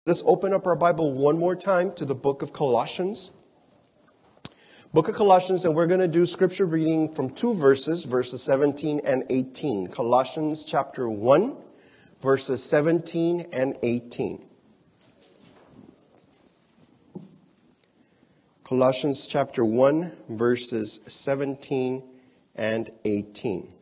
Let's open up our Bible one more time to the book of Colossians. Book of Colossians, and we're going to do scripture reading from two verses, verses 17 and 18. Colossians chapter 1, verses 17 and 18. Colossians chapter 1, verses 17 and 18.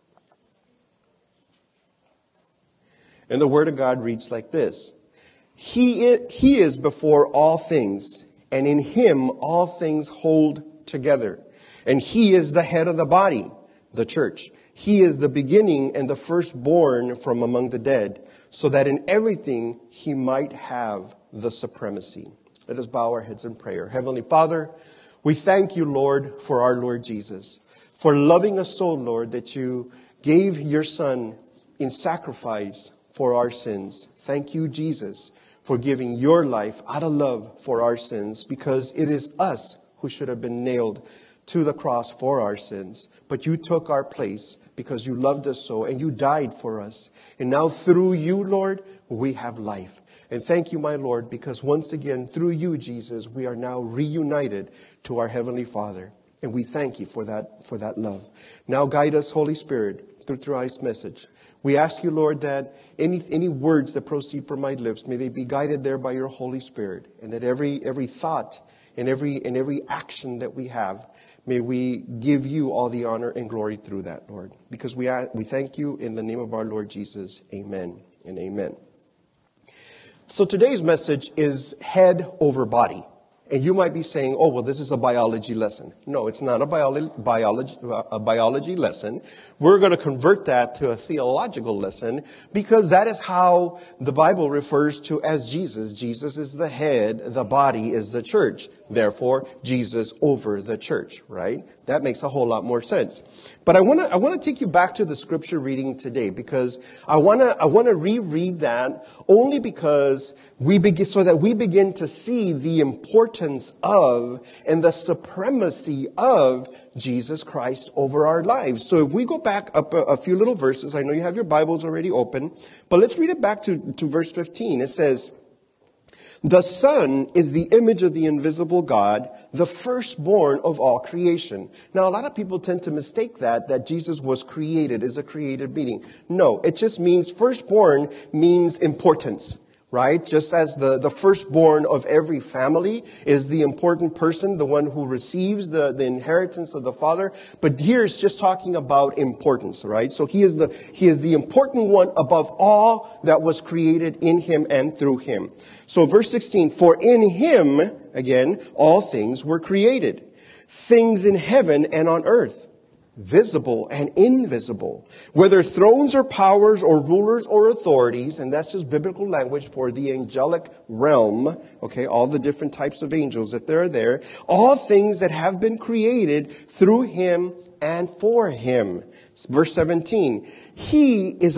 And the Word of God reads like this. He is before all things, and in Him all things hold together. And He is the head of the body, the church. He is the beginning and the firstborn from among the dead, so that in everything He might have the supremacy. Let us bow our heads in prayer. Heavenly Father, we thank You, Lord, for our Lord Jesus, for loving us so, Lord, that You gave Your Son in sacrifice for our sins. Thank You, Jesus, for giving Your life out of love for our sins, because it is us who should have been nailed to the cross for our sins. But You took our place because You loved us so, and You died for us. And now through You, Lord, we have life. And thank You, my Lord, because once again, through You, Jesus, we are now reunited to our Heavenly Father. And we thank You for that love. Now guide us, Holy Spirit, through tonight's message. We ask You, Lord, that any words that proceed from my lips, may they be guided there by Your Holy Spirit, and that every thought and every action that we have, may we give You all the honor and glory through that, Lord. Because we thank You in the name of our Lord Jesus. Amen and amen. So today's message is head over body. And you might be saying, oh, well, this is a biology lesson. No, it's not a biology lesson. We're going to convert that to a theological lesson, because that is how the Bible refers to as Jesus. Jesus is the head, the body is the church. Therefore, Jesus over the church, right? That makes a whole lot more sense. But I want to take you back to the scripture reading today, because I want to reread that only because we begin to see the importance of and the supremacy of Jesus Christ over our lives. So if we go back up a few little verses, I know you have your Bibles already open, but let's read it back to verse 15. It says, "The Son is the image of the invisible God, the firstborn of all creation." Now, a lot of people tend to mistake that Jesus was created, is a created being. No, it just means firstborn means importance. Right? Just as the firstborn of every family is the important person, the one who receives the inheritance of the father. But here it's just talking about importance, right? So he is the important one above all that was created in Him and through Him. So verse 16, "For in Him," again, "all things were created, things in heaven and on earth, visible and invisible, whether thrones or powers or rulers or authorities," and that's just biblical language for the angelic realm, okay, all the different types of angels that are there, "all things that have been created through Him and for Him." Verse 17, He is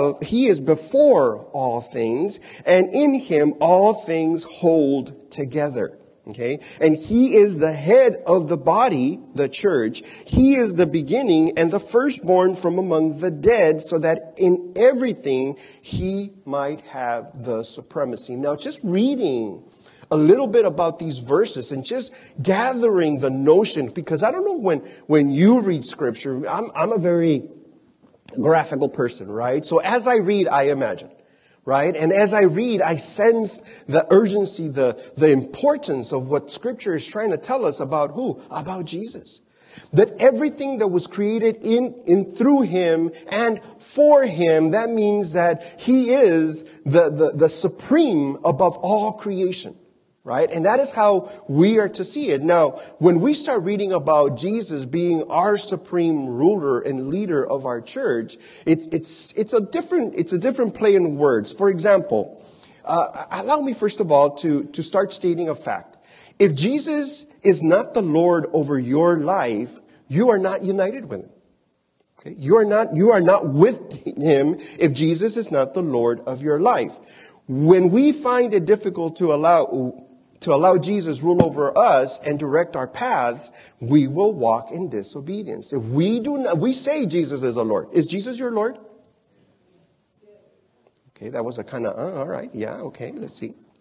before all things, and in Him all things hold together. Okay, and He is the head of the body, the church. He is the beginning and the firstborn from among the dead, so that in everything He might have the supremacy. Now, just reading a little bit about these verses and just gathering the notion, because I don't know when you read scripture, I'm a very graphical person, right? So as I read, I imagine. Right? And as I read, I sense the urgency, the importance of what Scripture is trying to tell us about who? About Jesus. That everything that was created in through Him and for Him, that means that He is the supreme above all creation. Right? And that is how we are to see it. Now, when we start reading about Jesus being our supreme ruler and leader of our church, it's a different play in words. For example, allow me first of all to start stating a fact. If Jesus is not the Lord over your life, you are not united with Him. Okay? You are not with Him if Jesus is not the Lord of your life. When we find it difficult to allow Jesus rule over us and direct our paths, we will walk in disobedience. If we say Jesus is the Lord. Is Jesus your Lord? Okay, that was a kind of, all right, yeah, okay, let's see.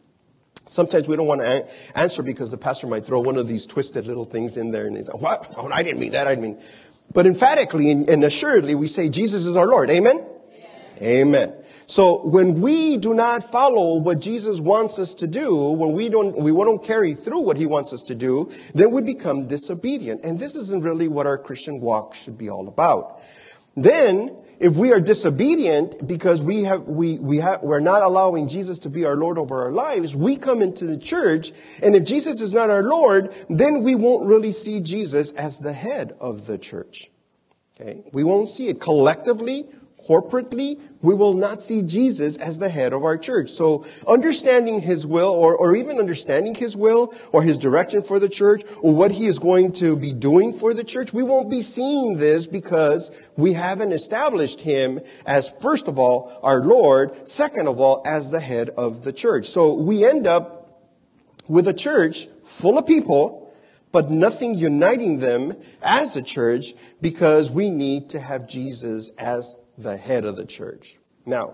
Sometimes we don't want to answer because the pastor might throw one of these twisted little things in there and he's like, what? Oh, I didn't mean that. I didn't mean. But emphatically and assuredly, we say Jesus is our Lord. Amen? Yes. Amen. So when we do not follow what Jesus wants us to do, when we don't carry through what he wants us to do, then we become disobedient. And this isn't really what our Christian walk should be all about. Then, if we are disobedient because we're not allowing Jesus to be our Lord over our lives, we come into the church, and if Jesus is not our Lord, then we won't really see Jesus as the head of the church. Okay? We won't see it collectively, corporately. We will not see Jesus as the head of our church. So understanding his will, or even understanding his will or his direction for the church, or what he is going to be doing for the church, we won't be seeing this because we haven't established him as, first of all, our Lord, second of all, as the head of the church. So we end up with a church full of people, but nothing uniting them as a church because we need to have Jesus as the head of the church. Now,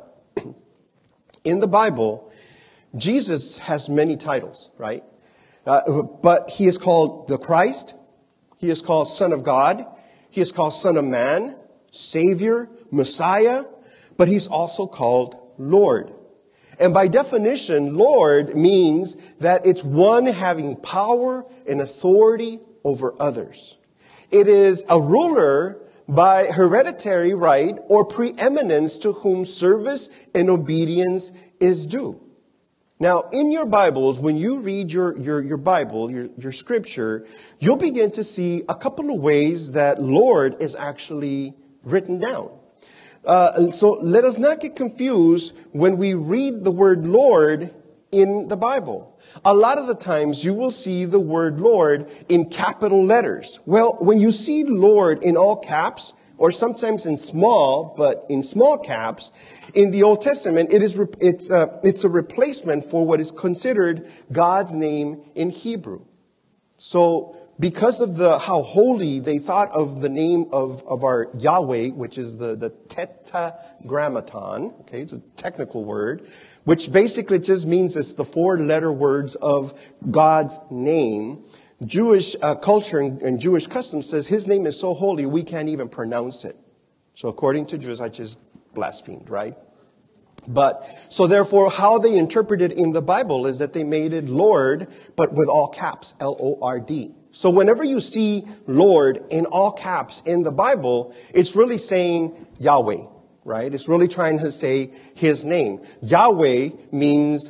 in the Bible, Jesus has many titles, right? But he is called the Christ. He is called Son of God. He is called Son of Man, Savior, Messiah. But he's also called Lord. And by definition, Lord means that it's one having power and authority over others. It is a ruler by hereditary right or preeminence to whom service and obedience is due. Now, in your Bibles, when you read your Bible, your scripture, you'll begin to see a couple of ways that Lord is actually written down. So let us not get confused when we read the word Lord in the Bible. A lot of the times you will see the word Lord in capital letters. Well, when you see Lord in all caps, or sometimes in small, but in small caps, in the Old Testament, it's a replacement for what is considered God's name in Hebrew. So because of how holy they thought of the name of our Yahweh, which is the tetragrammaton, okay, it's a technical word, which basically just means it's the 4-letter words of God's name. Jewish culture and Jewish custom says his name is so holy we can't even pronounce it. So according to Jews, I just blasphemed, right? But, so therefore, how they interpret it in the Bible is that they made it Lord, but with all caps, L-O-R-D. So whenever you see Lord in all caps in the Bible, it's really saying Yahweh, right? It's really trying to say his name. Yahweh means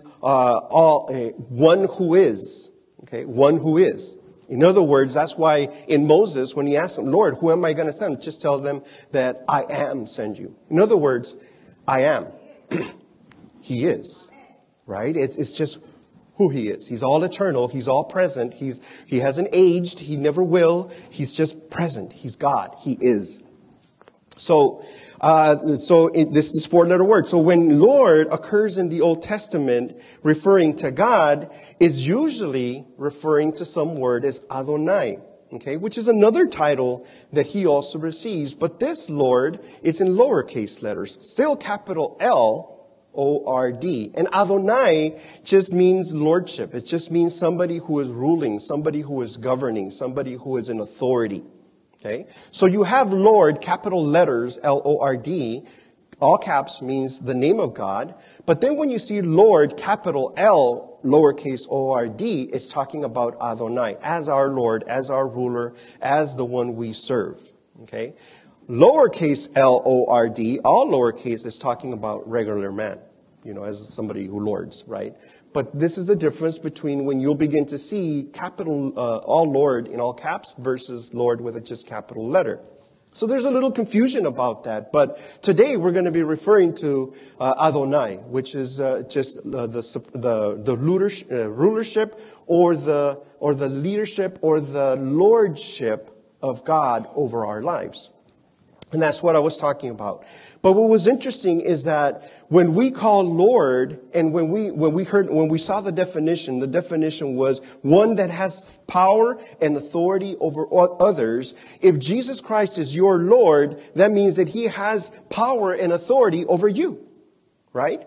one who is. Okay, one who is. In other words, that's why in Moses, when he asked him, Lord, who am I going to send? Just tell them that I am send you. In other words, I am. He is. Right? It's just who he is. He's all eternal. He's all present. He hasn't aged. He never will. He's just present. He's God. He is. So this 4-letter word. So when Lord occurs in the Old Testament referring to God, is usually referring to some word as Adonai, okay, which is another title that he also receives. But this Lord is in lowercase letters, still capital L-O-R-D. And Adonai just means lordship. It just means somebody who is ruling, somebody who is governing, somebody who is in authority. Okay, so you have Lord, capital letters, L-O-R-D, all caps means the name of God. But then when you see Lord, capital L, lowercase O-R-D, it's talking about Adonai, as our Lord, as our ruler, as the one we serve. Okay, lowercase L-O-R-D, all lowercase, is talking about regular man, as somebody who lords, right? But this is the difference between when you'll begin to see capital, all Lord in all caps versus Lord with a just capital letter. So there's a little confusion about that. But today we're going to be referring to Adonai, which is just the rulership or the leadership or the lordship of God over our lives. And that's what I was talking about. But what was interesting is that when we call Lord, and when we saw the definition was one that has power and authority over others. If Jesus Christ is your Lord, that means that he has power and authority over you, right?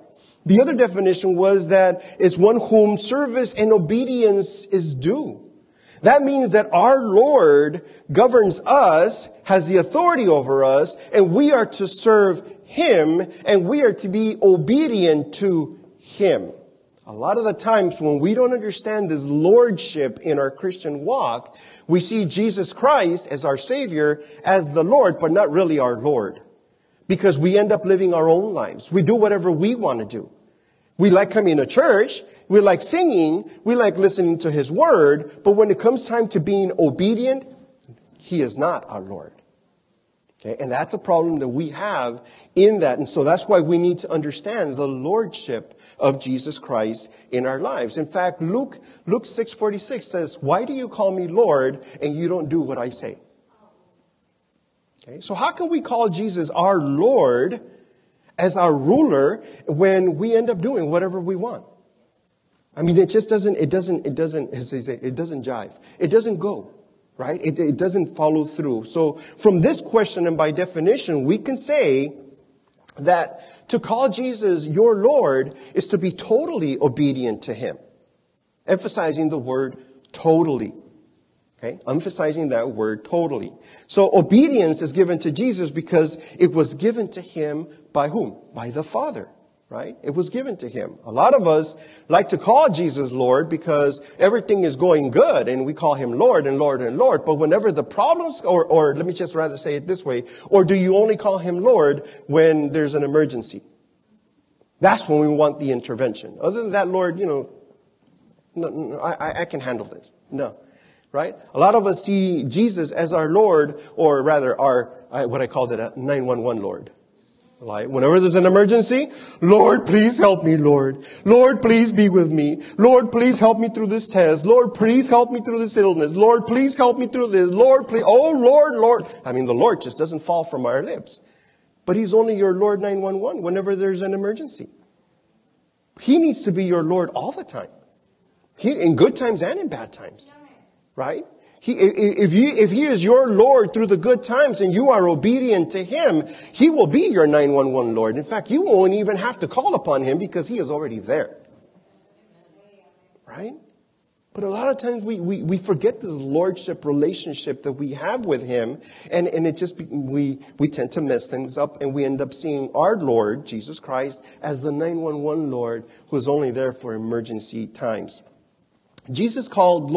The other definition was that it's one whom service and obedience is due. That means that our Lord governs us, has the authority over us, and we are to serve Him, and we are to be obedient to Him. A lot of the times when we don't understand this lordship in our Christian walk, we see Jesus Christ as our Savior, as the Lord, but not really our Lord. Because we end up living our own lives. We do whatever we want to do. We like coming to church. We like singing. We like listening to His Word. But when it comes time to being obedient, He is not our Lord. Okay? And that's a problem that we have in that. And so that's why we need to understand the lordship of Jesus Christ in our lives. In fact, Luke 6:46 says, "Why do you call me Lord and you don't do what I say?" Okay? So how can we call Jesus our Lord as our ruler when we end up doing whatever we want? I mean, it just doesn't jive. It doesn't go, right? It doesn't follow through. So from this question, and by definition, we can say that to call Jesus your Lord is to be totally obedient to Him. Emphasizing the word totally. Okay? Emphasizing that word totally. So obedience is given to Jesus because it was given to Him by whom? By the Father. Right? It was given to Him. A lot of us like to call Jesus Lord because everything is going good and we call Him Lord and Lord and Lord. But whenever the problems, or let me just rather say it this way, or do you only call Him Lord when there's an emergency? That's when we want the intervention. Other than that, Lord, no, I can handle this. No. Right? A lot of us see Jesus as our Lord, or rather what I called it, a 911 Lord. Like, whenever there's an emergency, Lord, please help me, Lord. Lord, please be with me. Lord, please help me through this test. Lord, please help me through this illness. Lord, please help me through this. Lord, please. Oh, Lord, Lord. I mean, the Lord just doesn't fall from our lips. But He's only your Lord 911 whenever there's an emergency. He needs to be your Lord all the time. In good times and in bad times. Right? If He is your Lord through the good times and you are obedient to Him, He will be your 911 Lord. In fact, you won't even have to call upon Him because He is already there. Right? But a lot of times we forget this lordship relationship that we have with Him, and it just we tend to mess things up, and we end up seeing our Lord, Jesus Christ, as the 911 Lord who is only there for emergency times. Jesus is called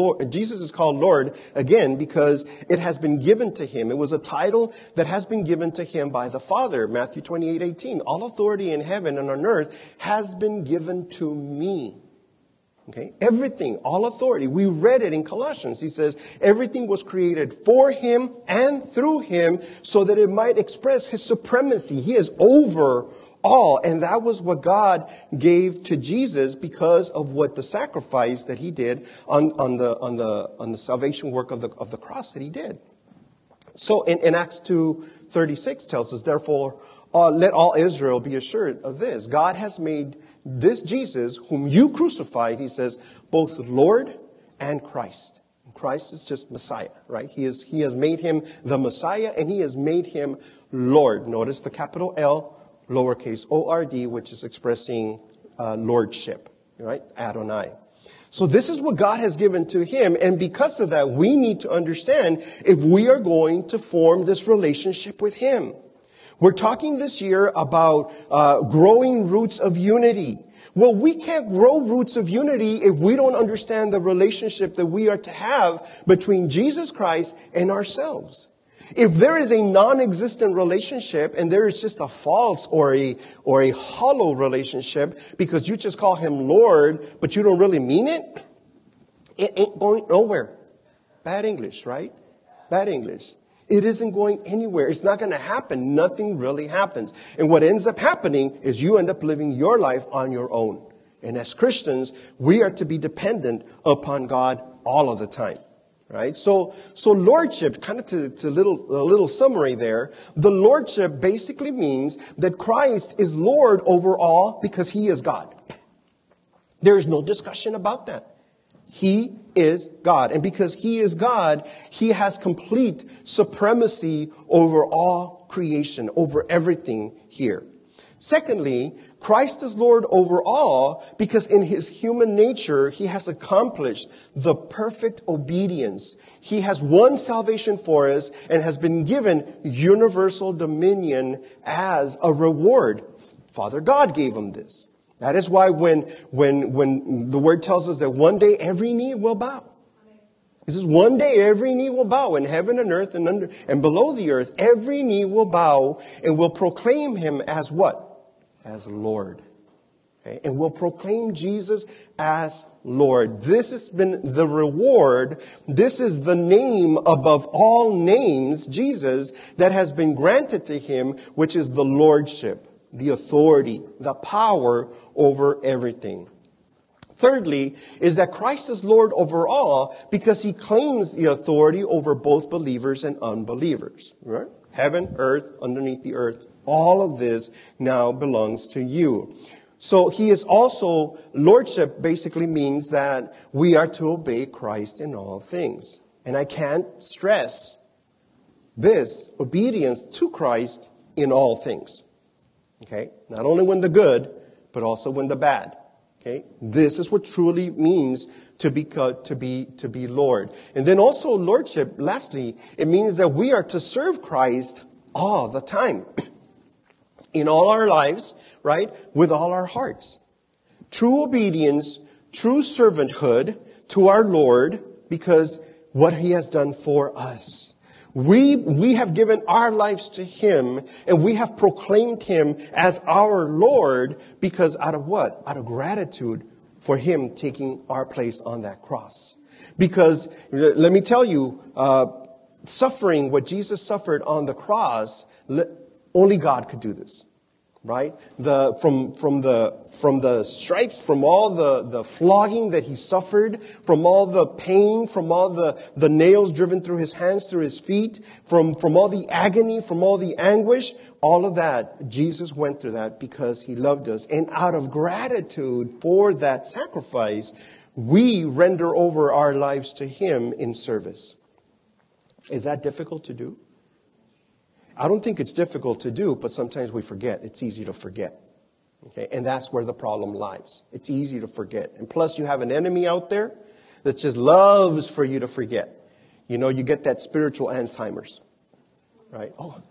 Lord again because it has been given to Him. It was a title that has been given to Him by the Father. Matthew 28:18. All authority in heaven and on earth has been given to me. Okay? Everything, all authority. We read it in Colossians. He says, everything was created for Him and through Him so that it might express His supremacy. He is over all. And that was what God gave to Jesus because of what the sacrifice that He did on the salvation work of the cross that He did. So in Acts 2:36 tells us, therefore, let all Israel be assured of this. God has made this Jesus, whom you crucified, He says, both Lord and Christ. And Christ is just Messiah, right? He has made Him the Messiah, and He has made Him Lord. Notice the capital L, lowercase O-R-D, which is expressing lordship, right? Adonai. So this is what God has given to Him. And because of that, we need to understand if we are going to form this relationship with Him. We're talking this year about growing roots of unity. Well, we can't grow roots of unity if we don't understand the relationship that we are to have between Jesus Christ and ourselves. If there is a non-existent relationship and there is just a false or a hollow relationship because you just call Him Lord, but you don't really mean it, it ain't going nowhere. Bad English, right? Bad English. It isn't going anywhere. It's not going to happen. Nothing really happens. And what ends up happening is you end up living your life on your own. And as Christians, we are to be dependent upon God all of the time. Right? So lordship, kind of to a little summary there. The lordship basically means that Christ is Lord over all because He is God. There is no discussion about that. He is God. And because He is God, He has complete supremacy over all creation, over everything here. Secondly, Christ is Lord over all because in his human nature, he has accomplished the perfect obedience. He has won salvation for us and has been given universal dominion as a reward. Father God gave him this. That is why when the word tells us that one day every knee will bow. It says one day every knee will bow in heaven and earth and under and below the earth. Every knee will bow and will proclaim him as what? As Lord. Okay? And will proclaim Jesus as Lord. This has been the reward. This is the name above all names, Jesus, that has been granted to him, which is the lordship, the authority, the power over everything. Thirdly, is that Christ is Lord over all because he claims the authority over both believers and unbelievers. Right? Heaven, earth, underneath the earth, all of this now belongs to you. So he is also, lordship basically means that we are to obey Christ in all things. And I can't stress this, obedience to Christ in all things. Okay? Not only when the good, but also when the bad. Okay? This is what truly means to be Lord. And then also lordship, lastly, it means that we are to serve Christ all the time. In all our lives, right? With all our hearts. True obedience, true servanthood to our Lord because what he has done for us. We have given our lives to him and we have proclaimed him as our Lord because out of what? Out of gratitude for him taking our place on that cross. Because let me tell you, suffering what Jesus suffered on the cross, only God could do this. Right? From the stripes, from all the flogging that he suffered, from all the pain, from all the nails driven through his hands, through his feet, from all the agony, from all the anguish, all of that, Jesus went through that because he loved us. And out of gratitude for that sacrifice, we render over our lives to him in service. Is that difficult to do? I don't think it's difficult to do, but sometimes we forget. It's easy to forget. Okay? And that's where the problem lies. It's easy to forget. And plus you have an enemy out there that just loves for you to forget. You know, you get that spiritual Alzheimer's. Right? Oh,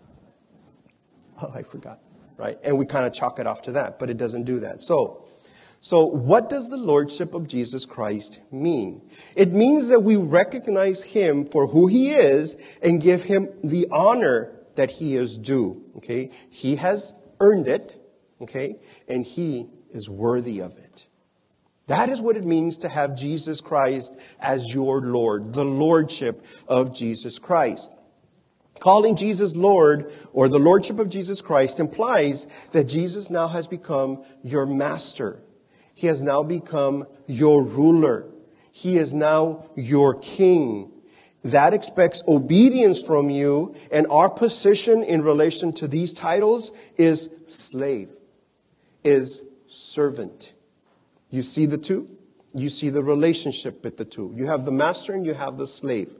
I forgot. Right? And we kind of chalk it off to that, but it doesn't do that. So what does the lordship of Jesus Christ mean? It means that we recognize him for who he is and give him the honor that he is due. Okay? He has earned it. Okay? And he is worthy of it. That is what it means to have Jesus Christ as your Lord. The lordship of Jesus Christ. Calling Jesus Lord or the lordship of Jesus Christ implies that Jesus now has become your master. He has now become your ruler. He is now your king. That expects obedience from you, and our position in relation to these titles is slave, is servant. You see the two? You see the relationship with the two. You have the master and you have the slave.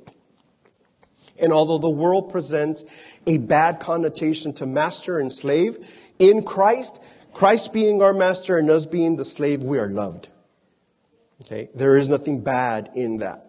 And although the world presents a bad connotation to master and slave, in Christ being our master and us being the slave, we are loved. Okay? There is nothing bad in that.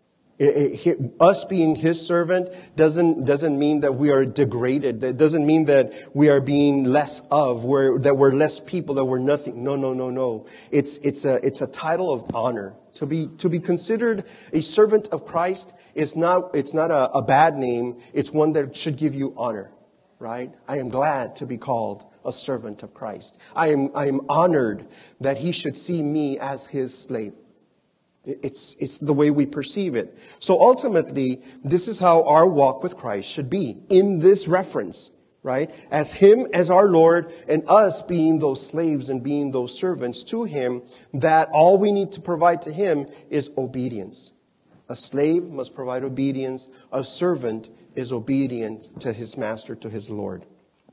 Us being his servant doesn't mean that we are degraded. It doesn't mean that we are being less of, that we're less people, that we're nothing. No. It's a title of honor. To be considered a servant of Christ is not a bad name. It's one that should give you honor, right? I am glad to be called a servant of Christ. I am honored that he should see me as his slave. It's the way we perceive it. So ultimately, this is how our walk with Christ should be in this reference, right? As him as our Lord and us being those slaves and being those servants to him, that all we need to provide to him is obedience. A slave must provide obedience. A servant is obedient to his master, to his Lord.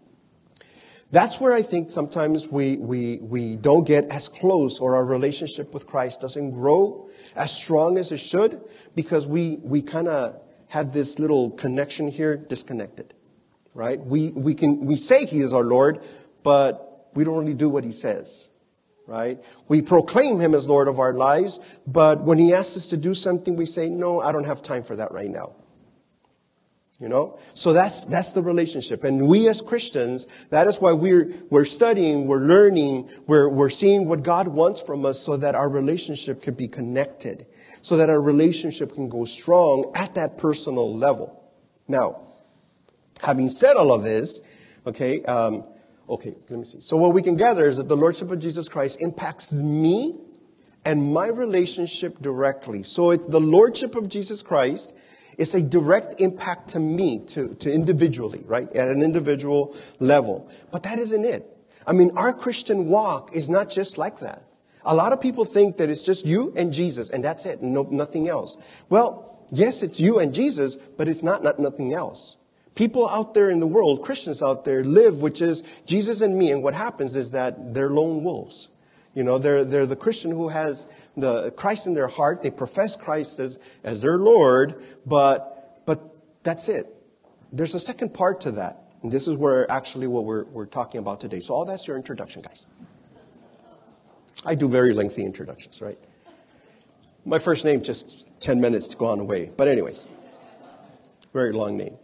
That's where I think sometimes we don't get as close, or our relationship with Christ doesn't grow as strong as it should, because we kind of have this little connection here disconnected, right? We say he is our Lord, but we don't really do what he says, right? We proclaim him as Lord of our lives, but when he asks us to do something, we say, no, I don't have time for that right now. You know, so that's the relationship. And we as Christians, that is why we're studying, we're learning, we're seeing what God wants from us so that our relationship can be connected, so that our relationship can go strong at that personal level. Now, having said all of this, okay, let me see. So what we can gather is that the Lordship of Jesus Christ impacts me and my relationship directly. So the Lordship of Jesus Christ is a direct impact to me, to individually, right? At an individual level. But that isn't it. I mean, our Christian walk is not just like that. A lot of people think that it's just you and Jesus, and that's it, no, nothing else. Well, yes, it's you and Jesus, but it's not nothing else. People out there in the world, Christians out there, live, which is Jesus and me, and what happens is that they're lone wolves. You know, they're the Christian who has the Christ in their heart. They profess Christ as their Lord, but that's it. There's a second part to that. And this is where actually what we're talking about today. So all that's your introduction, guys. I do very lengthy introductions, right? My first name, just 10 minutes to go on away. But anyways, very long name.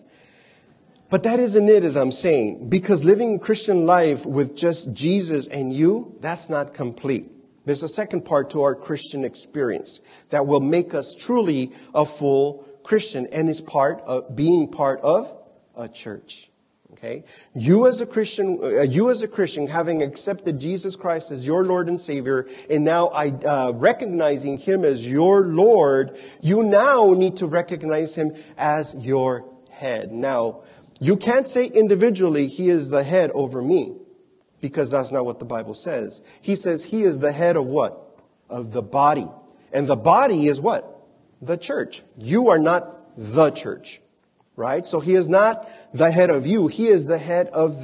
But that isn't it, as I'm saying, because living a Christian life with just Jesus and you, that's not complete. There's a second part to our Christian experience that will make us truly a full Christian, and is part of being part of a church. Okay? You as a Christian, having accepted Jesus Christ as your Lord and Savior, and now recognizing Him as your Lord, you now need to recognize Him as your head. Now, you can't say individually, He is the head over me, because that's not what the Bible says. He says He is the head of what? Of the body. And the body is what? The church. You are not the church. Right? So He is not the head of you. He is the head of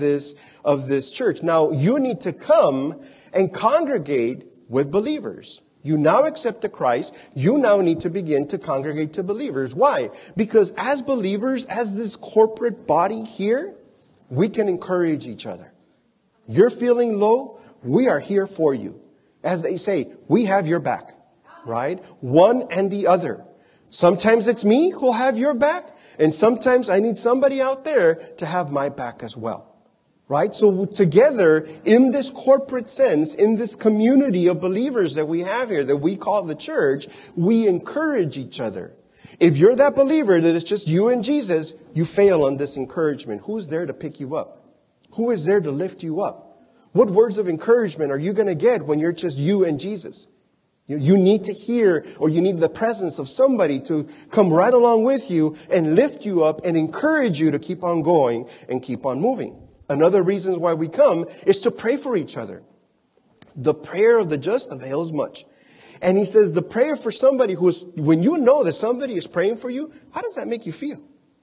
this church. Now, you need to come and congregate with believers. You now accept the Christ. You now need to begin to congregate to believers. Why? Because as believers, as this corporate body here, we can encourage each other. You're feeling low? We are here for you. As they say, we have your back. Right? One and the other. Sometimes it's me who'll have your back. And sometimes I need somebody out there to have my back as well. Right? So together, in this corporate sense, in this community of believers that we have here, that we call the church, we encourage each other. If you're that believer that it's just you and Jesus, you fail on this encouragement. Who's there to pick you up? Who is there to lift you up? What words of encouragement are you going to get when you're just you and Jesus? You need to hear, or you need the presence of somebody to come right along with you and lift you up and encourage you to keep on going and keep on moving. Another reason why we come is to pray for each other. The prayer of the just avails much. And he says the prayer for somebody when you know that somebody is praying for you, how does that make you feel?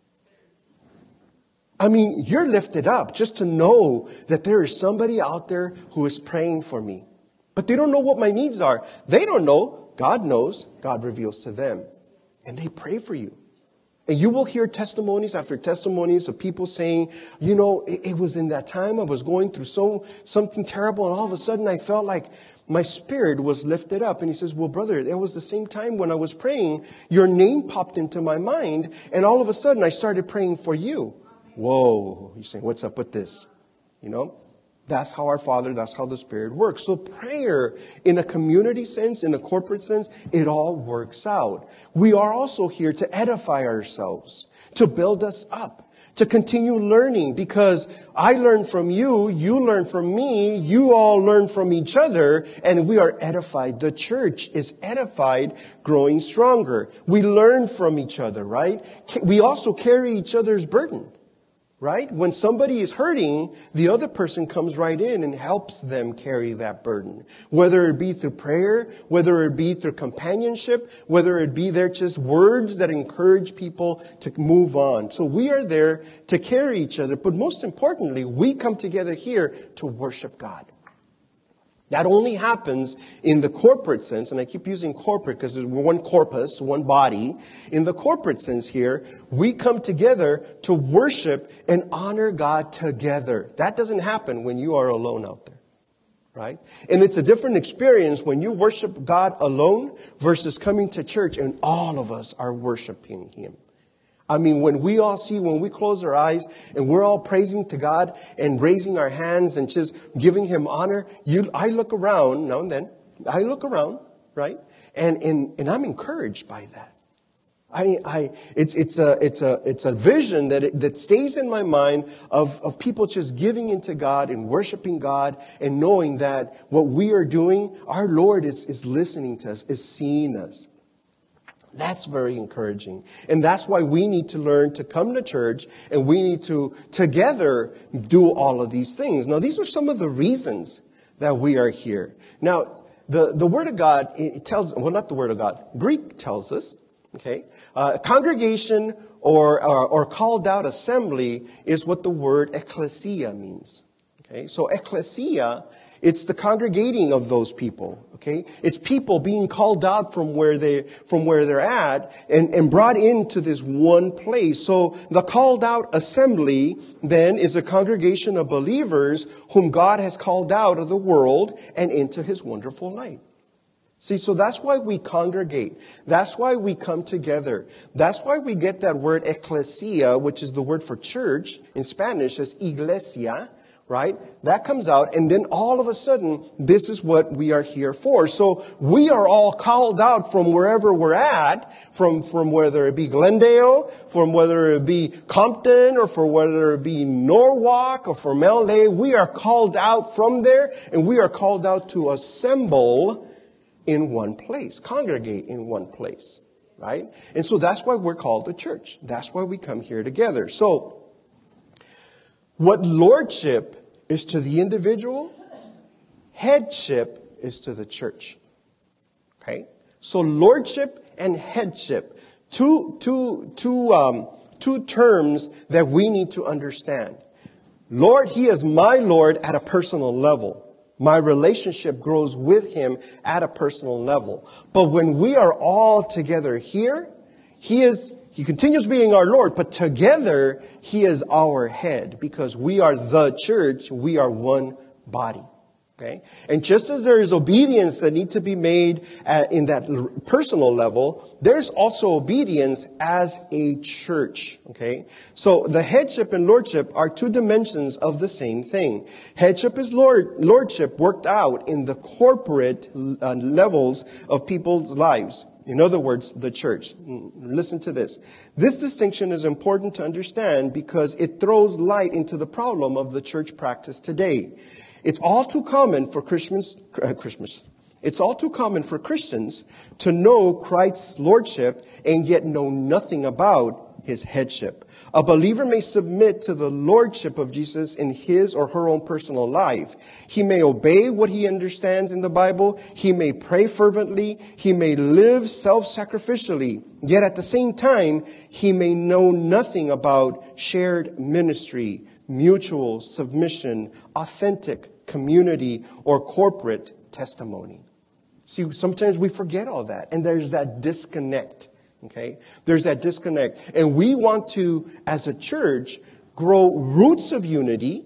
I mean, you're lifted up just to know that there is somebody out there who is praying for me. But they don't know what my needs are. They don't know. God knows. God reveals to them. And they pray for you. And you will hear testimonies after testimonies of people saying, you know, it was in that time I was going through something terrible, and all of a sudden I felt like my spirit was lifted up. And he says, well, brother, it was the same time when I was praying, your name popped into my mind, and all of a sudden I started praying for you. Whoa, you're saying, what's up with this? You know? That's how our Father, that's how the Spirit works. So prayer, in a community sense, in a corporate sense, it all works out. We are also here to edify ourselves, to build us up, to continue learning, because I learn from you, you learn from me, you all learn from each other, and we are edified. The church is edified, growing stronger. We learn from each other, right? We also carry each other's burden. Right? When somebody is hurting, the other person comes right in and helps them carry that burden. Whether it be through prayer, whether it be through companionship, whether it be there just words that encourage people to move on. So we are there to carry each other. But most importantly, we come together here to worship God. That only happens in the corporate sense, and I keep using corporate because there's one corpus, one body. In the corporate sense here, we come together to worship and honor God together. That doesn't happen when you are alone out there. right? And it's a different experience when you worship God alone versus coming to church and all of us are worshiping Him. I mean, when we close our eyes and we're all praising to God and raising our hands and just giving Him honor, I look around now and then. I look around, right? And I'm encouraged by that. It's a vision that stays in my mind of people just giving into God and worshiping God and knowing that what we are doing, our Lord is listening to us, is seeing us. That's very encouraging. And that's why we need to learn to come to church and we need to together do all of these things. Now, these are some of the reasons that we are here. Now, the Word of God, it tells, well, not the Word of God, Greek tells us, okay, congregation or called out assembly is what the word ecclesia means. Okay, so ecclesia, it's the congregating of those people. Okay, it's people being called out from where they're at and brought into this one place. So the called out assembly then is a congregation of believers whom God has called out of the world and into His wonderful light. See, so that's why we congregate. That's why we come together. That's why we get that word ecclesia, which is the word for church in Spanish, as iglesia, right? That comes out, and then all of a sudden, this is what we are here for. So we are all called out from wherever we're at, from whether it be Glendale, from whether it be Compton, or for whether it be Norwalk, or from LA. We are called out from there, and we are called out to assemble in one place, congregate in one place, right? And so that's why we're called a church. That's why we come here together. So what lordship is to the individual, headship is to the church. Okay? So lordship and headship, two terms that we need to understand. Lord, He is my Lord at a personal level. My relationship grows with Him at a personal level. But when we are all together here, He continues being our Lord, but together He is our head because we are the church. We are one body. Okay? And just as there is obedience that needs to be made in that personal level, there's also obedience as a church. Okay? So the headship and lordship are two dimensions of the same thing. Headship is lordship worked out in the corporate levels of people's lives. In other words, the church. Listen to this. This distinction is important to understand because it throws light into the problem of the church practice today. It's all too common for It's all too common for Christians to know Christ's lordship and yet know nothing about His headship. A believer may submit to the lordship of Jesus in his or her own personal life. He may obey what he understands in the Bible. He may pray fervently. He may live self-sacrificially. Yet at the same time, he may know nothing about shared ministry, mutual submission, authentic community, or corporate testimony. See, sometimes we forget all that, and there's that disconnect. Okay? There's that disconnect. And we want to, as a church, grow roots of unity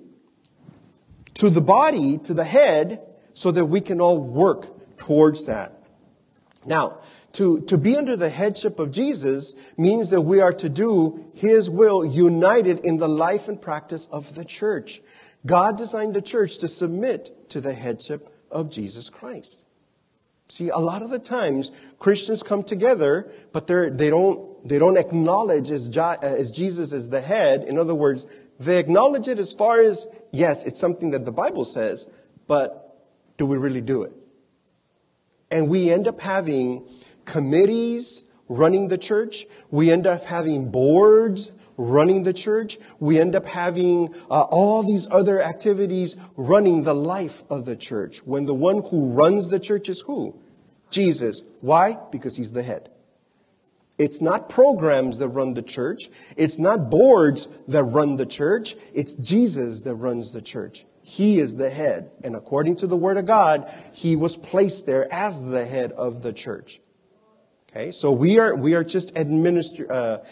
to the body, to the head, so that we can all work towards that. Now, to be under the headship of Jesus means that we are to do His will united in the life and practice of the church. God designed the church to submit to the headship of Jesus Christ. See, a lot of the times Christians come together, but they don't acknowledge as Jesus as the head. In other words, they acknowledge it as far as, yes, it's something that the Bible says, but do we really do it? And we end up having committees running the church. We end up having boards running the church. We end up having all these other activities running the life of the church. When the one who runs the church is who? Jesus. Why? Because He's the head. It's not programs that run the church. It's not boards that run the church. It's Jesus that runs the church. He is the head. And according to the Word of God, He was placed there as the head of the church. Okay, so we are just the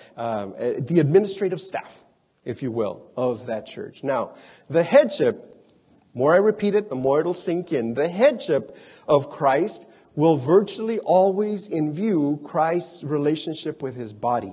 administrative staff, if you will, of that church. Now, the headship, The more I repeat it, the more it'll sink in. The headship of Christ will virtually always in view Christ's relationship with his body.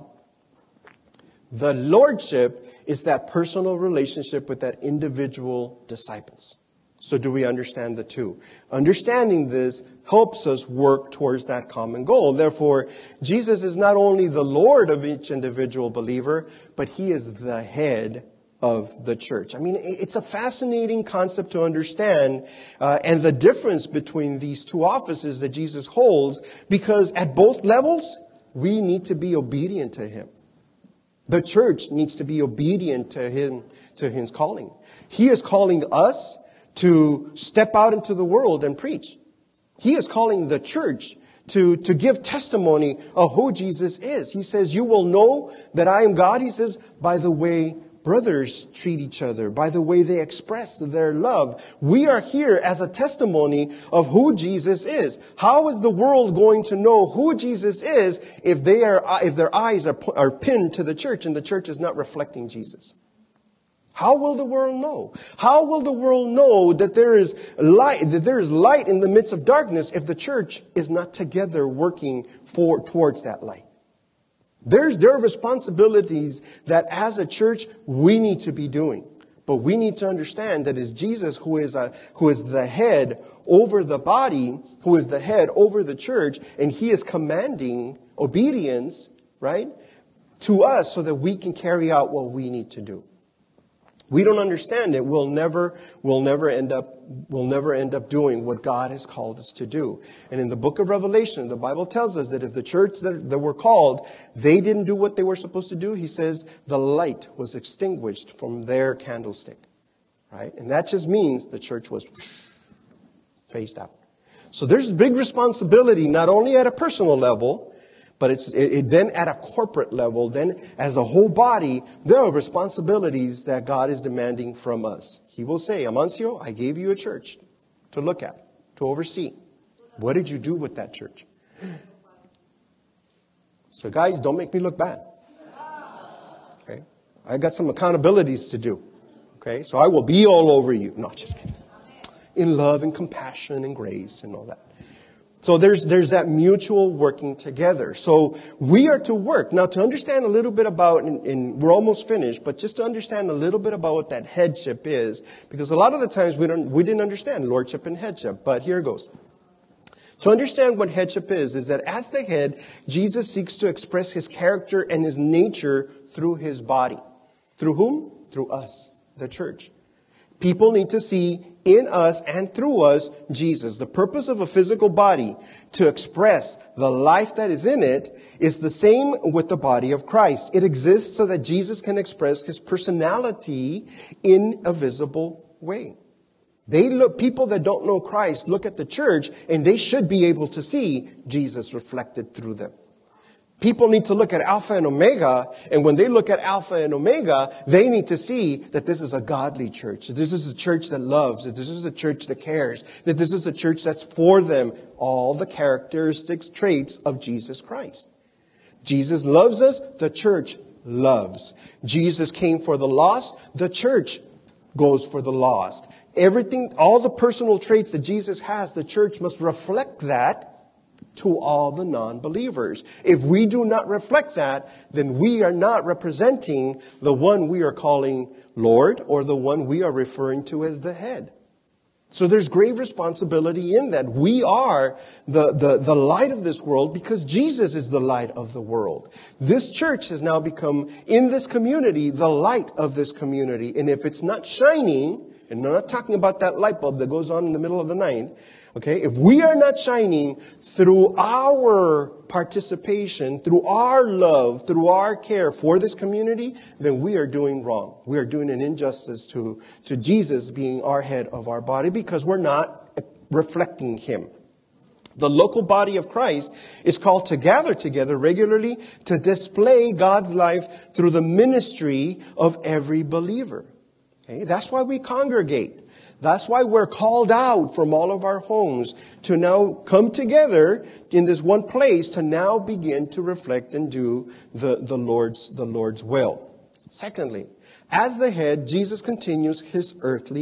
The lordship is that personal relationship with that individual disciples. So do we understand the two? Understanding this helps us work towards that common goal. Therefore, Jesus is not only the Lord of each individual believer, but he is the head of the church. I mean, it's a fascinating concept to understand, and the difference between these two offices that Jesus holds, because at both levels, we need to be obedient to him. The church needs to be obedient to him, to his calling. He is calling us to step out into the world and preach. He is calling the church to give testimony of who Jesus is. He says, you will know that I am God. He says, by the way brothers treat each other, by the way they express their love. We are here as a testimony of who Jesus is. How is the world going to know who Jesus is if their eyes are pinned to the church and the church is not reflecting Jesus? How will the world know? How will the world know that there is light in the midst of darkness if the church is not together working towards that light? There are responsibilities that as a church we need to be doing. But we need to understand that it's Jesus who is the head over the body, who is the head over the church, and he is commanding obedience, right, to us so that we can carry out what we need to do. We don't understand it. We'll never end up doing what God has called us to do. And in the book of Revelation, the Bible tells us that if the church that were called, they didn't do what they were supposed to do, he says the light was extinguished from their candlestick. Right? And that just means the church was phased out. So there's big responsibility, not only at a personal level, but then at a corporate level, then as a whole body, there are responsibilities that God is demanding from us. He will say, Amancio, I gave you a church to look at, to oversee. What did you do with that church? So guys, don't make me look bad. Okay? I got some accountabilities to do. Okay? So I will be all over you. No, just kidding. In love and compassion and grace and all that. So there's that mutual working together. So we are to work. Now to understand a little bit about, and we're almost finished, but just to understand a little bit about what that headship is, because a lot of the times we didn't understand lordship and headship, but here it goes. To understand what headship is that as the head, Jesus seeks to express his character and his nature through his body. Through whom? Through us, the church. People need to see in us and through us Jesus. The purpose of a physical body to express the life that is in it is the same with the body of Christ. It exists so that Jesus can express his personality in a visible way. People that don't know Christ look at the church and they should be able to see Jesus reflected through them. People need to look at Alpha and Omega, and when they look at Alpha and Omega, they need to see that this is a godly church, that this is a church that loves, that this is a church that cares, that this is a church that's for them, all the characteristics, traits of Jesus Christ. Jesus loves us, the church loves. Jesus came for the lost, the church goes for the lost. Everything, all the personal traits that Jesus has, the church must reflect that to all the non-believers. If we do not reflect that, then we are not representing the one we are calling Lord or the one we are referring to as the head. So there's grave responsibility in that. We are the light of this world because Jesus is the light of the world. This church has now become, in this community, the light of this community. And if it's not shining, and I'm not talking about that light bulb that goes on in the middle of the night, okay, if we are not shining through our participation, through our love, through our care for this community, then we are doing wrong. We are doing an injustice to Jesus being our head of our body because we're not reflecting him. The local body of Christ is called to gather together regularly to display God's life through the ministry of every believer. Okay, that's why we congregate. That's why we're called out from all of our homes to now come together in this one place to now begin to reflect and do the Lord's will. Secondly, as the head, Jesus continues his earthly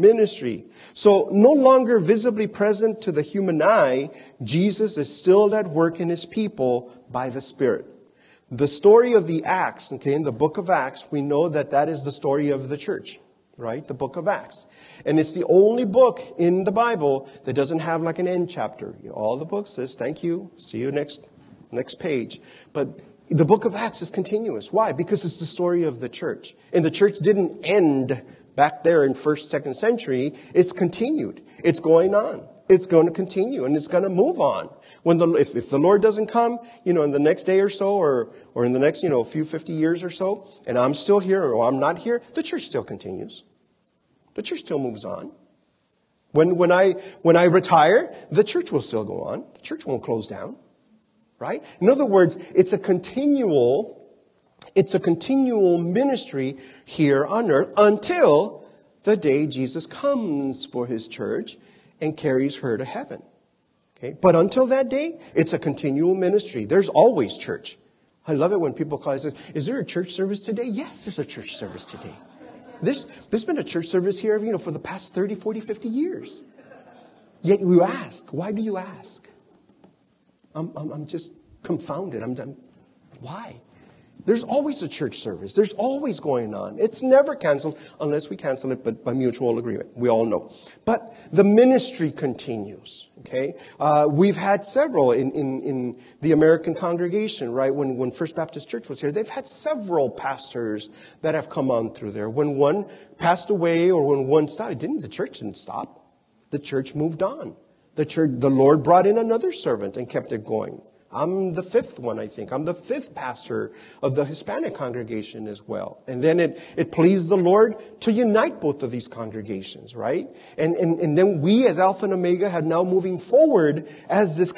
ministry. So no longer visibly present to the human eye, Jesus is still at work in his people by the Spirit. The story of the Acts, okay, in the book of Acts, we know that that is the story of the church, right? The book of Acts. And it's the only book in the Bible that doesn't have like an end chapter. All the books says, thank you, see you next page. But the book of Acts is continuous. Why? Because it's the story of the church. And the church didn't end back there in 1st, 2nd century. It's continued. It's going on. It's going to continue, and it's going to move on. If the Lord doesn't come, in the next day or so, or in the next, few 50 years or so, and I'm still here or I'm not here, the church still continues. The church still moves on. When I retire, the church will still go on. The church won't close down. Right? In other words, it's a continual ministry here on earth until the day Jesus comes for his church and carries her to heaven. Okay? But until that day, it's a continual ministry. There's always church. I love it when people call and say, is there a church service today? Yes, there's a church service today. There's been a church service here, for the past 30, 40, 50 years. Yet you ask, why do you ask? I'm just confounded. Why? There's always a church service. There's always going on. It's never canceled unless we cancel it, but by mutual agreement. We all know. But the ministry continues. Okay, we've had several in the American congregation. Right, when First Baptist Church was here, they've had several pastors that have come on through there. When one passed away or when one stopped, the church didn't stop. The church moved on. The Lord brought in another servant and kept it going. I'm the fifth one, I think. I'm the fifth pastor of the Hispanic congregation as well. And then it pleased the Lord to unite both of these congregations, right? And then we as Alpha and Omega have now moving forward as this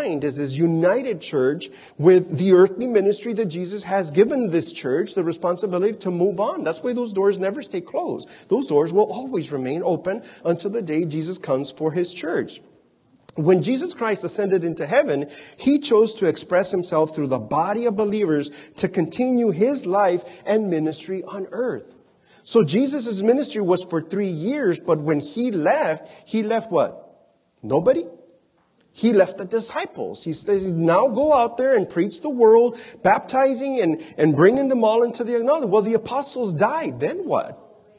united church with the earthly ministry that Jesus has given this church the responsibility to move on. That's why those doors never stay closed. Those doors will always remain open until the day Jesus comes for his church. When Jesus Christ ascended into heaven, he chose to express himself through the body of believers to continue his life and ministry on earth. So Jesus' ministry was for 3 years, but when he left what? Nobody? He left the disciples. He said, now go out there and preach the world, baptizing and bringing them all into the acknowledgement. Well, the apostles died. Then what?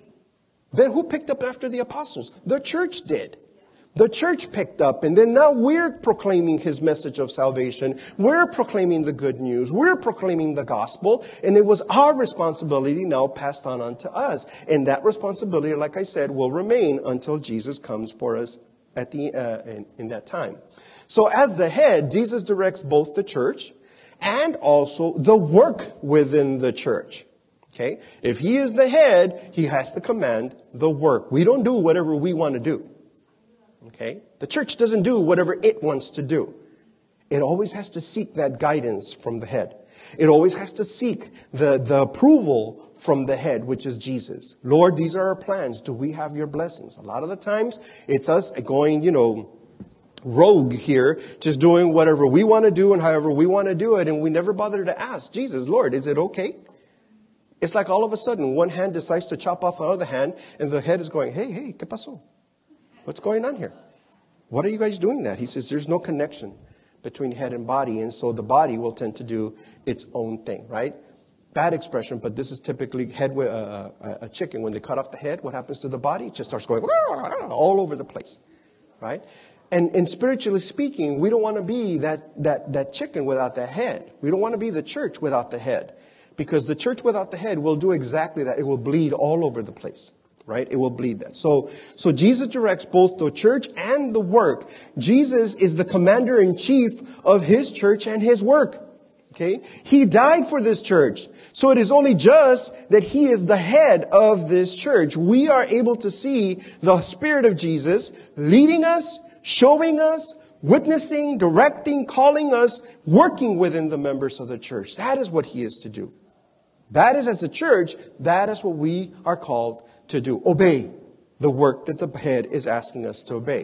Then who picked up after the apostles? The church did. The church picked up, and then now we're proclaiming his message of salvation. We're proclaiming the good news. We're proclaiming the gospel, and it was our responsibility now passed on unto us. And that responsibility, like I said, will remain until Jesus comes for us at in that time. So as the head, Jesus directs both the church and also the work within the church. Okay? If he is the head, he has to command the work. We don't do whatever we want to do. Okay? The church doesn't do whatever it wants to do. It always has to seek that guidance from the head. It always has to seek the approval from the head, which is Jesus. Lord, these are our plans. Do we have your blessings? A lot of the times, it's us going, rogue here, just doing whatever we want to do and however we want to do it, and we never bother to ask Jesus, Lord, is it okay? It's like all of a sudden, one hand decides to chop off another hand, and the head is going, hey, ¿qué pasó? What's going on here? What are you guys doing that? He says there's no connection between head and body, and so the body will tend to do its own thing, right? Bad expression, but this is typically head with a chicken. When they cut off the head, what happens to the body? It just starts going all over the place, right? And spiritually speaking, we don't want to be that chicken without the head. We don't want to be the church without the head, because the church without the head will do exactly that. It will bleed all over the place. Right? It will bleed that. So Jesus directs both the church and the work. Jesus is the commander-in-chief of his church and his work. Okay? He died for this church. So it is only just that he is the head of this church. We are able to see the Spirit of Jesus leading us, showing us, witnessing, directing, calling us, working within the members of the church. That is what he is to do. That is, as a church, that is what we are called to do. Obey the work that the head is asking us to obey.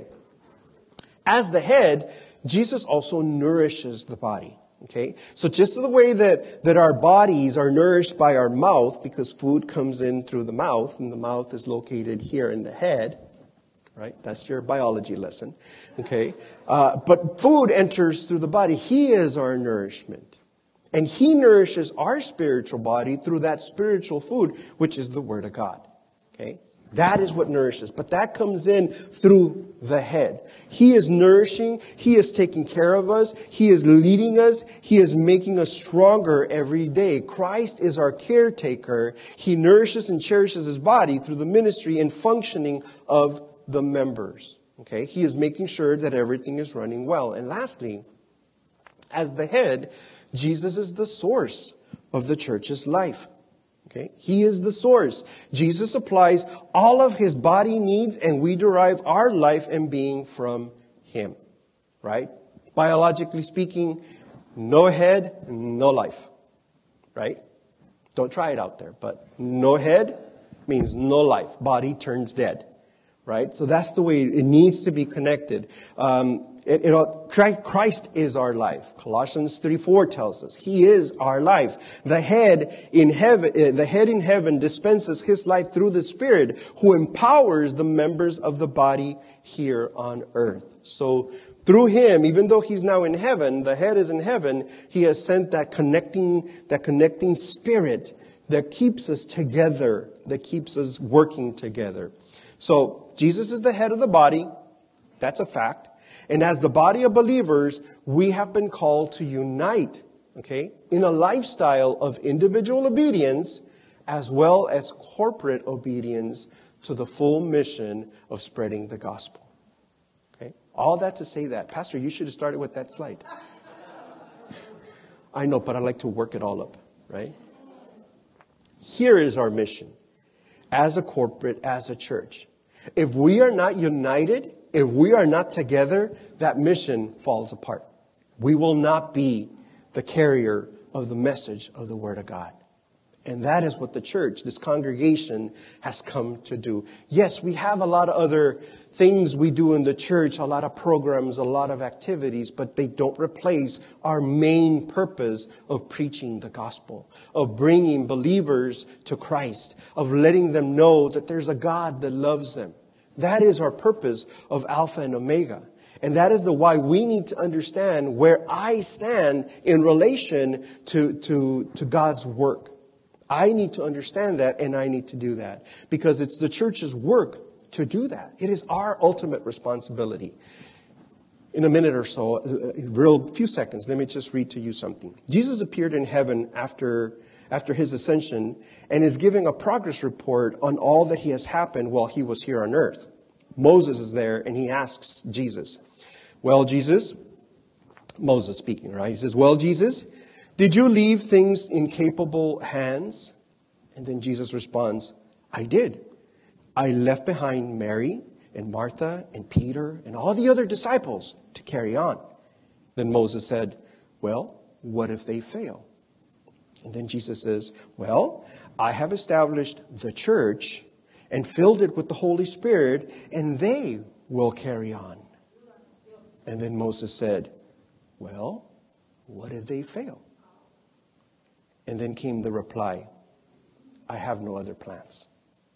As the head, Jesus also nourishes the body. Okay? So just the way that our bodies are nourished by our mouth, because food comes in through the mouth, and the mouth is located here in the head. right? That's your biology lesson, okay? But food enters through the body. He is our nourishment. And He nourishes our spiritual body through that spiritual food, which is the Word of God, okay? That is what nourishes. But that comes in through the head. He is nourishing. He is taking care of us. He is leading us. He is making us stronger every day. Christ is our caretaker. He nourishes and cherishes His body through the ministry and functioning of the members. Okay? He is making sure that everything is running well. And lastly, as the head, Jesus is the source of the church's life. Okay? He is the source. Jesus supplies all of His body needs, and we derive our life and being from Him. Right? Biologically speaking, no head, no life. Right? Don't try it out there, but no head means no life. Body turns dead. Right? So that's the way it needs to be connected. Christ is our life. Colossians 3:4 tells us He is our life. The head in heaven dispenses His life through the Spirit, who empowers the members of the body here on earth. So through Him, even though He's now in heaven, the head is in heaven, He has sent that connecting Spirit that keeps us together, that keeps us working together. So Jesus is the head of the body. That's a fact. And as the body of believers, we have been called to unite, okay, in a lifestyle of individual obedience as well as corporate obedience to the full mission of spreading the gospel. Okay? All that to say that. Pastor, you should have started with that slide. I know, but I like to work it all up, right? Here is our mission as a corporate, as a church. If we are not united, if we are not together, that mission falls apart. We will not be the carrier of the message of the Word of God. And that is what the church, this congregation, has come to do. Yes, we have a lot of other things we do in the church, a lot of programs, a lot of activities, but they don't replace our main purpose of preaching the gospel, of bringing believers to Christ, of letting them know that there's a God that loves them. That is our purpose of Alpha and Omega. And that is the why we need to understand where I stand in relation to God's work. I need to understand that, and I need to do that. Because it's the church's work to do that. It is our ultimate responsibility. In a minute or so, a few seconds, let me just read to you something. Jesus appeared in heaven after His ascension and is giving a progress report on all that has happened while He was here on earth. Moses is there and he asks Jesus, well, Jesus, Moses speaking, right? He says, well, Jesus, did you leave things in capable hands? And then Jesus responds, I did. I left behind Mary and Martha and Peter and all the other disciples to carry on. Then Moses said, well, what if they fail? And then Jesus says, well, I have established the church and filled it with the Holy Spirit, and they will carry on. And then Moses said, well, what if they fail? And then came the reply, I have no other plans.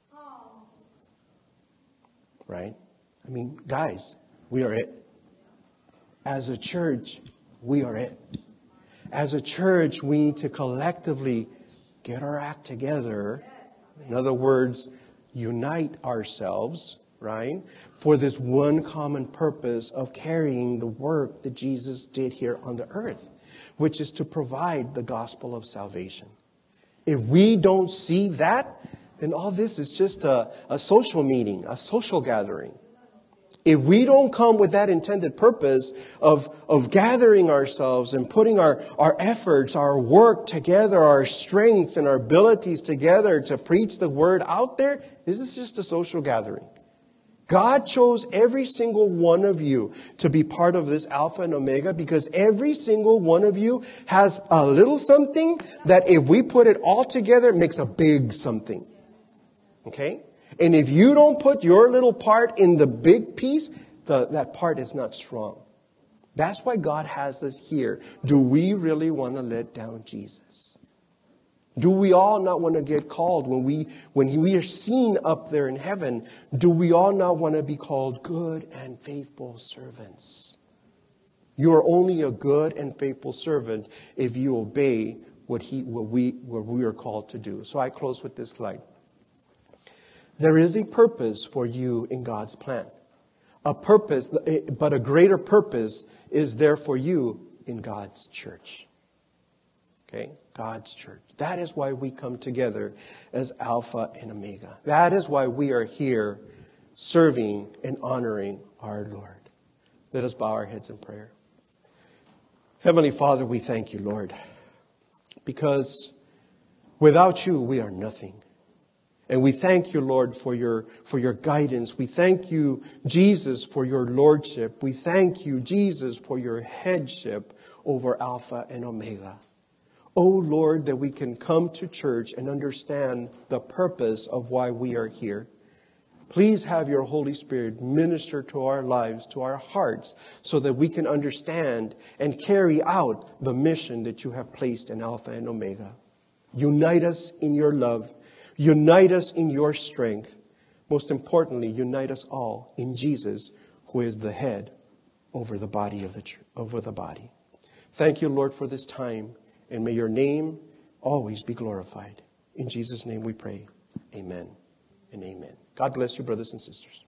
Right? I mean, guys, we are it. As a church, we are it. As a church, we need to collectively get our act together. In other words, unite ourselves, right? For this one common purpose of carrying the work that Jesus did here on the earth, which is to provide the gospel of salvation. If we don't see that, then all this is just a social meeting, a social gathering. If we don't come with that intended purpose of gathering ourselves and putting our efforts, our work together, our strengths and our abilities together to preach the word out there, this is just a social gathering. God chose every single one of you to be part of this Alpha and Omega because every single one of you has a little something that if we put it all together, it makes a big something. Okay? And if you don't put your little part in the big piece, that part is not strong. That's why God has us here. Do we really want to let down Jesus? Do we all not want to get called when we are seen up there in heaven? Do we all not want to be called good and faithful servants? You are only a good and faithful servant if you obey what we are called to do. So I close with this slide. There is a purpose for you in God's plan. A purpose, but a greater purpose is there for you in God's church. Okay? God's church. That is why we come together as Alpha and Omega. That is why we are here serving and honoring our Lord. Let us bow our heads in prayer. Heavenly Father, we thank you, Lord, because without you, we are nothing. And we thank you, Lord, for your guidance. We thank you, Jesus, for your lordship. We thank you, Jesus, for your headship over Alpha and Omega. Oh, Lord, that we can come to church and understand the purpose of why we are here. Please have your Holy Spirit minister to our lives, to our hearts, so that we can understand and carry out the mission that you have placed in Alpha and Omega. Unite us in your love. Unite us in your strength. Most importantly, unite us all in Jesus, who is the head over the body of the church, over the body. Thank you, Lord, for this time, and may your name always be glorified. In Jesus' name we pray. Amen and amen. God bless you, brothers and sisters.